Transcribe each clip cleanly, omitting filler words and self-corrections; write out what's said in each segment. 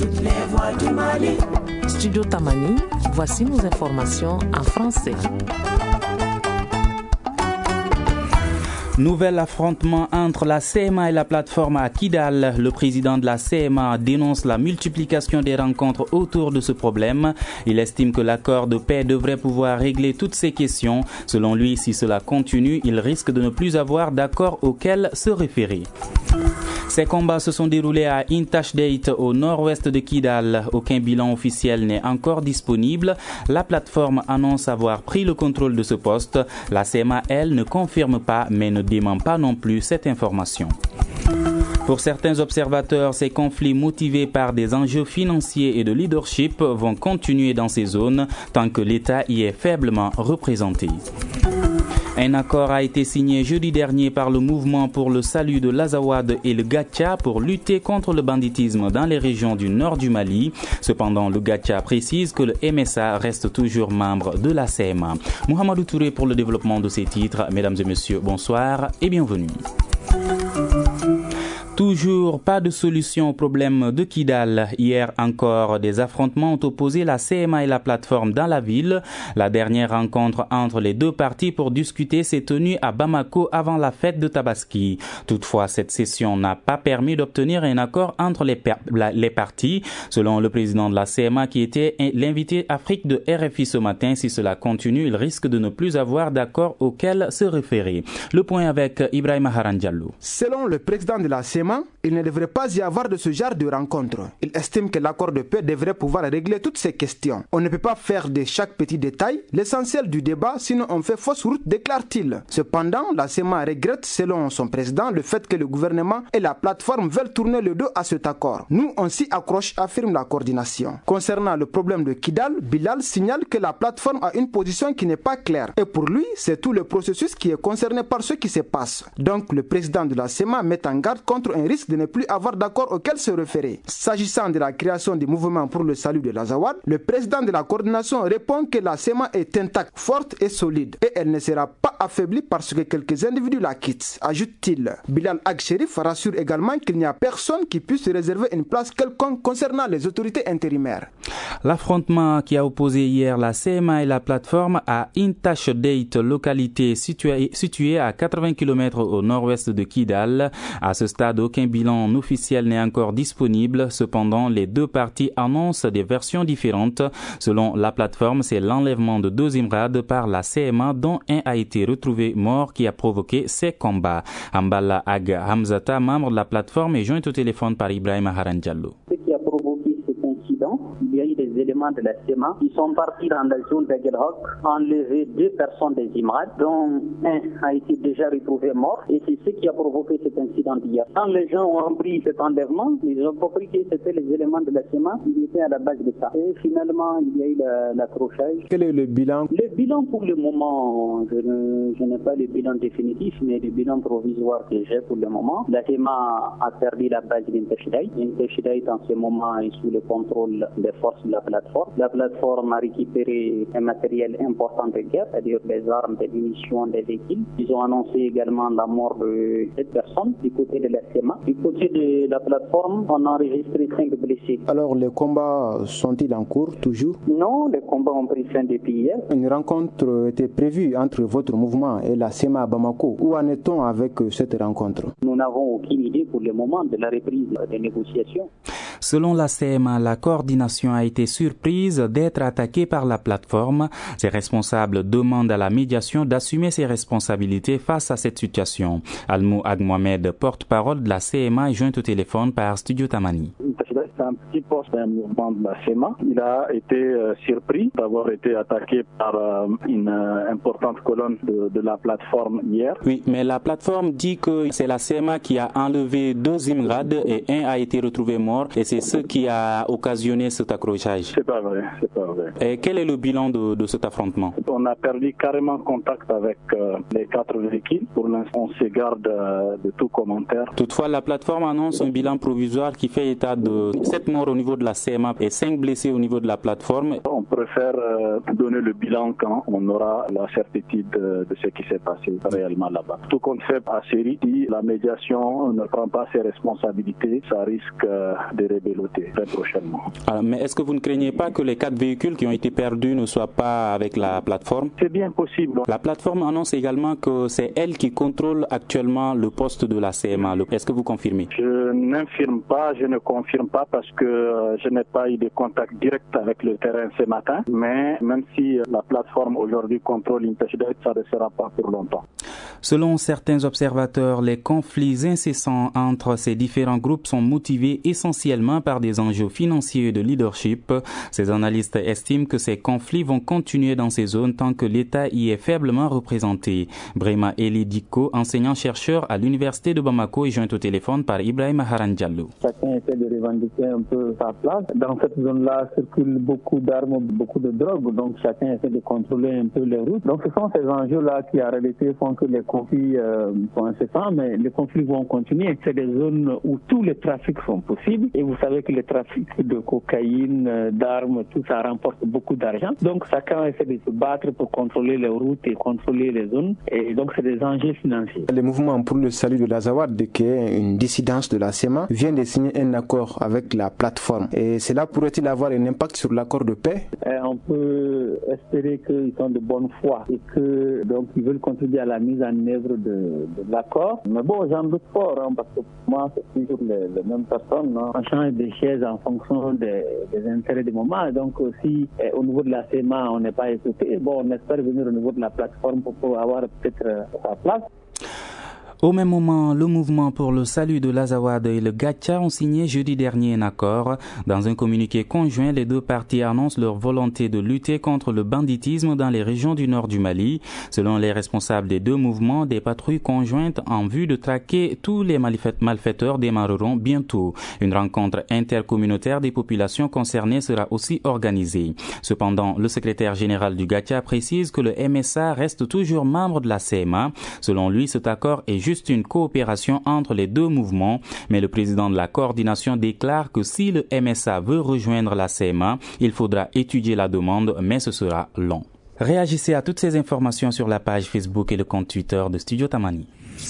toutes les voix du Mali. Studio Tamani, voici nos informations en français. Nouvel affrontement entre la CMA et la plateforme à Kidal. Le président de la CMA dénonce la multiplication des rencontres autour de ce problème. Il estime que l'accord de paix devrait pouvoir régler toutes ces questions. Selon lui, si cela continue, il risque de ne plus avoir d'accord auquel se référer. Ces combats se sont déroulés à Intashdate, au nord-ouest de Kidal. Aucun bilan officiel n'est encore disponible. La plateforme annonce avoir pris le contrôle de ce poste. La CMA, elle, ne confirme pas, mais ne dément pas non plus cette information. Pour certains observateurs, ces conflits motivés par des enjeux financiers et de leadership vont continuer dans ces zones tant que l'État y est faiblement représenté. Un accord a été signé jeudi dernier par le mouvement pour le salut de l'Azawad et le Gacha pour lutter contre le banditisme dans les régions du nord du Mali. Cependant, le Gacha précise que le MSA reste toujours membre de la CMA. Mohamedou Touré pour le développement de ces titres. Mesdames et messieurs, bonsoir et bienvenue. Toujours pas de solution au problème de Kidal. Hier encore, des affrontements ont opposé la CMA et la plateforme dans la ville. La dernière rencontre entre les deux parties pour discuter s'est tenue à Bamako avant la fête de Tabaski. Toutefois, cette session n'a pas permis d'obtenir un accord entre les parties. Selon le président de la CMA qui était l'invité Afrique de RFI ce matin, si cela continue, il risque de ne plus avoir d'accord auquel se référer. Le point avec Ibrahima Harandiallo. Selon le président de la CMA, il ne devrait pas y avoir de ce genre de rencontre. Il estime que l'accord de paix devrait pouvoir régler toutes ces questions. On ne peut pas faire de chaque petit détail l'essentiel du débat, sinon on fait fausse route, déclare-t-il. Cependant, la CMA regrette, selon son président, le fait que le gouvernement et la plateforme veulent tourner le dos à cet accord. Nous, on s'y accroche, affirme la coordination. Concernant le problème de Kidal, Bilal signale que la plateforme a une position qui n'est pas claire. Et pour lui, c'est tout le processus qui est concerné par ce qui se passe. Donc, le président de la CMA met en garde contre un risque de ne plus avoir d'accord auquel se référer. S'agissant de la création du mouvement pour le salut de l'Azawad, le président de la coordination répond que la CMA est intacte, forte et solide, et elle ne sera pas affaiblie parce que quelques individus la quittent, ajoute-t-il. Bilal Ag-Sherif rassure également qu'il n'y a personne qui puisse réserver une place quelconque concernant les autorités intérimaires. L'affrontement qui a opposé hier la CMA et la plateforme à Intashdate, localité située à 80 km au nord-ouest de Kidal. À ce stade, aucun bilan officiel n'est encore disponible. Cependant, les deux parties annoncent des versions différentes. Selon la plateforme, c'est l'enlèvement de 2 Imrad par la CMA dont un a été retrouvé mort qui a provoqué ces combats. Ambala Ag Hamzata, membre de la plateforme, est joint au téléphone par Ibrahima Harandiallo. Ce qui a provoqué cet incident, il y a eu des éléments de la CMA qui sont partis dans la zone d'Aguelhok, enlever 2 personnes des Imrad, dont un a été déjà retrouvé mort, et c'est ce qui a provoqué cet incident d'hier. Quand les gens ont appris cet enlèvement, ils ont compris que c'était les éléments de la CMA qui étaient à la base de ça. Et finalement, il y a eu l'accrochage. Quel est le bilan? Le bilan pour le moment, je n'ai pas le bilan définitif, mais le bilan provisoire que j'ai pour le moment. La CMA a perdu la base d'Intashdate. Intashdate en ce moment est sous le contrôle des forces de la plateforme. La plateforme a récupéré un matériel important de guerre, c'est-à-dire des armes, des munitions, des véhicules. Ils ont annoncé également la mort de 7 personnes du côté de la CMA. Du côté de la plateforme, on a enregistré 5 blessés. Alors les combats sont-ils en cours toujours? Non, les combats ont pris fin depuis hier. Une rencontre était prévue entre votre mouvement et la CMA à Bamako. Où en est-on avec cette rencontre? Nous n'avons aucune idée pour le moment de la reprise des négociations. Selon la CMA, la coordination a été surprise d'être attaquée par la plateforme. Ses responsables demandent à la médiation d'assumer ses responsabilités face à cette situation. Almou Ag-Mohamed, porte-parole de la CMA, est joint au téléphone par Studio Tamani. C'est un petit poste d'un mouvement de la CMA. Il a été surpris d'avoir été attaqué par une importante colonne de la plateforme hier. Oui, mais la plateforme dit que c'est la CMA qui a enlevé 2 Imrad et un a été retrouvé mort et c'est ce qui a occasionné cet accrochage. C'est pas vrai, c'est pas vrai. Et quel est le bilan de cet affrontement? On a perdu carrément contact avec les 4 véhicules. Pour l'instant, on se garde de tout commentaire. Toutefois, la plateforme annonce un bilan provisoire qui fait état de 7 morts au niveau de la CMA et 5 blessés au niveau de la plateforme. On préfère donner le bilan quand on aura la certitude de ce qui s'est passé réellement là-bas. Tout compte fait à Série, si la médiation ne prend pas ses responsabilités, ça risque de rébeloter très prochainement. Alors, mais est-ce que vous ne craignez pas que les 4 véhicules qui ont été perdus ne soient pas avec la plateforme? C'est bien possible. La plateforme annonce également que c'est elle qui contrôle actuellement le poste de la CMA. Est-ce que vous confirmez? Je n'infirme pas, je ne confirme pas parce que je n'ai pas eu de contact direct avec le terrain ce matin. Mais même si la plateforme aujourd'hui contrôle Interchidai, ça ne sera pas pour longtemps. Selon certains observateurs, les conflits incessants entre ces différents groupes sont motivés essentiellement par des enjeux financiers et de leadership. Ces analystes estiment que ces conflits vont continuer dans ces zones tant que l'État y est faiblement représenté. Brema Eli Diko, enseignant-chercheur à l'Université de Bamako, est joint au téléphone par Ibrahim Haran Diallo. Chacun essaie de revendiquer un peu sa place. Dans cette zone-là circulent beaucoup d'armes, beaucoup de drogue, donc chacun essaie de contrôler un peu les routes. Donc ce sont ces enjeux-là qui en réalité font que les conflits sont incessants, mais les conflits vont continuer. C'est des zones où tous les trafics sont possibles et vous savez que les trafics de cocaïne, d'armes, tout ça rapporte beaucoup d'argent. Donc chacun essaie de se battre pour contrôler les routes et contrôler les zones et donc c'est des enjeux financiers. Le mouvement pour le salut de l'Azawad, qui est une dissidence de la CMA, vient de signer un accord avec la plateforme. Et cela pourrait-il avoir un impact sur l'accord de paix? On peut espérer qu'ils sont de bonne foi et que donc ils veulent contribuer à la mise en œuvre de l'accord. Mais bon, j'en doute fort, parce que pour moi, c'est toujours les mêmes personnes. On change des chaises en fonction des intérêts du moment. Donc, si au niveau de la CMA, on n'est pas écouté, bon, on espère venir au niveau de la plateforme pour avoir peut-être sa place. Au même moment, le mouvement pour le salut de l'Azawad et le Gacha ont signé jeudi dernier un accord. Dans un communiqué conjoint, les deux parties annoncent leur volonté de lutter contre le banditisme dans les régions du nord du Mali. Selon les responsables des deux mouvements, des patrouilles conjointes en vue de traquer tous les malfaiteurs démarreront bientôt. Une rencontre intercommunautaire des populations concernées sera aussi organisée. Cependant, le secrétaire général du Gacha précise que le MSA reste toujours membre de la CMA. Selon lui, cet accord est juste une coopération entre les deux mouvements, mais le président de la coordination déclare que si le MSA veut rejoindre la CMA, il faudra étudier la demande, mais ce sera long. Réagissez à toutes ces informations sur la page Facebook et le compte Twitter de Studio Tamani.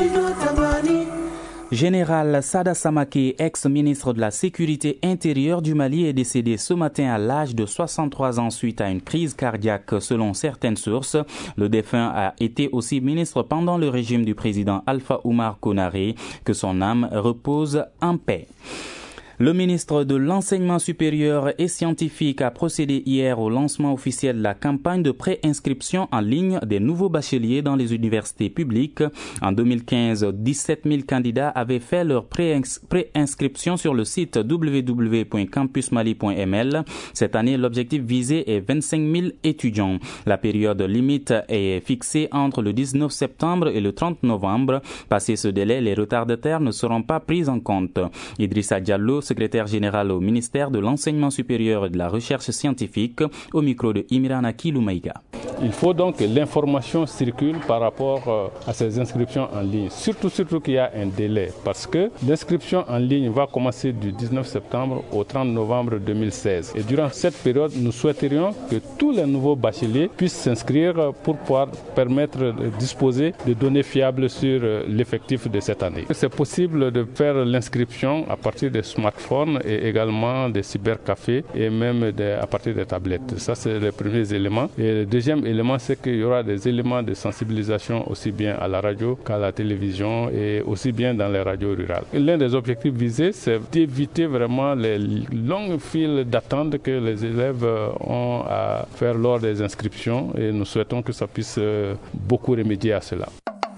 Général Sada Samake, ex-ministre de la Sécurité intérieure du Mali, est décédé ce matin à l'âge de 63 ans suite à une crise cardiaque selon certaines sources. Le défunt a été aussi ministre pendant le régime du président Alpha Oumar Konaré. Que son âme repose en paix. Le ministre de l'Enseignement supérieur et scientifique a procédé hier au lancement officiel de la campagne de préinscription en ligne des nouveaux bacheliers dans les universités publiques. En 2015, 17 000 candidats avaient fait leur préinscription sur le site www.campusmali.ml. Cette année, l'objectif visé est 25 000 étudiants. La période limite est fixée entre le 19 septembre et le 30 novembre. Passé ce délai, les retardataires ne seront pas pris en compte. Idrissa Diallo, secrétaire général au ministère de l'Enseignement supérieur et de la Recherche scientifique, au micro de Imirana Kiloumaïga. Il faut donc que l'information circule par rapport à ces inscriptions en ligne. Surtout qu'il y a un délai, parce que l'inscription en ligne va commencer du 19 septembre au 30 novembre 2016. Et durant cette période, nous souhaiterions que tous les nouveaux bacheliers puissent s'inscrire pour pouvoir permettre de disposer de données fiables sur l'effectif de cette année. C'est possible de faire l'inscription à partir des smartphones et également des cybercafés et même à partir des tablettes. Ça, c'est les premiers éléments. Et le deuxième élément, c'est qu'il y aura des éléments de sensibilisation aussi bien à la radio qu'à la télévision et aussi bien dans les radios rurales. L'un des objectifs visés, c'est d'éviter vraiment les longues files d'attente que les élèves ont à faire lors des inscriptions et nous souhaitons que ça puisse beaucoup remédier à cela.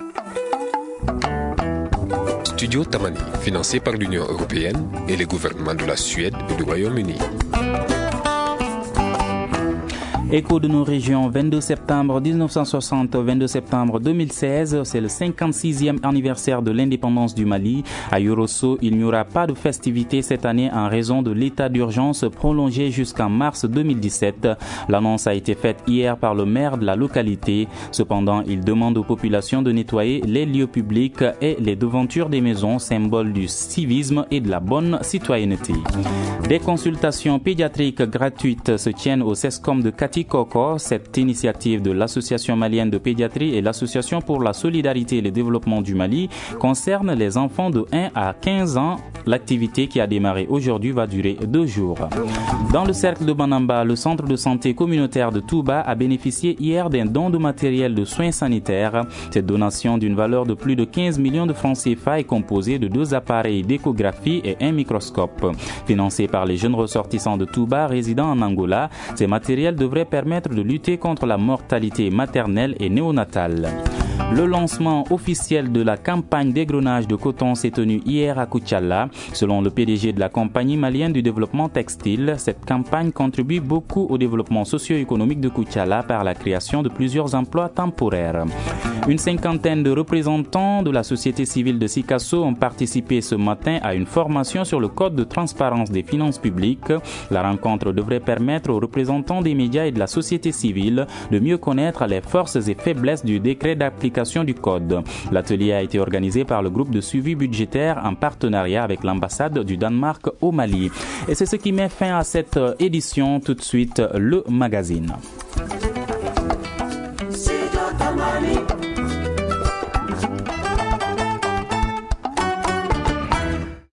Studio Tamani, financé par l'Union européenne et les gouvernements de la Suède et du Royaume-Uni. Écho de nos régions, 22 septembre 1960, 22 septembre 2016, c'est le 56e anniversaire de l'indépendance du Mali. À Yorosso, il n'y aura pas de festivités cette année en raison de l'état d'urgence prolongé jusqu'en mars 2017. L'annonce a été faite hier par le maire de la localité. Cependant, il demande aux populations de nettoyer les lieux publics et les devantures des maisons, symbole du civisme et de la bonne citoyenneté. Des consultations pédiatriques gratuites se tiennent au CESCOM de Katikoko. Cette initiative de l'Association malienne de pédiatrie et l'Association pour la solidarité et le développement du Mali concerne les enfants de 1 à 15 ans. L'activité qui a démarré aujourd'hui va durer 2 jours. Dans le cercle de Banamba, le centre de santé communautaire de Touba a bénéficié hier d'un don de matériel de soins sanitaires. Cette donation d'une valeur de plus de 15 millions de francs CFA est composée de 2 appareils d'échographie et un microscope. Financé par les jeunes ressortissants de Touba résidant en Angola, ces matériels devraient permettre de lutter contre la mortalité maternelle et néonatale. Le lancement officiel de la campagne d'égrenage de coton s'est tenu hier à Koutiala. Selon le PDG de la compagnie malienne du développement textile, cette campagne contribue beaucoup au développement socio-économique de Koutiala par la création de plusieurs emplois temporaires. Une cinquantaine de représentants de la société civile de Sikasso ont participé ce matin à une formation sur le code de transparence des finances publiques. La rencontre devrait permettre aux représentants des médias et de la société civile de mieux connaître les forces et faiblesses du décret d'application du code. L'atelier a été organisé par le groupe de suivi budgétaire en partenariat avec l'ambassade du Danemark au Mali. Et c'est ce qui met fin à cette édition. Tout de suite, le magazine.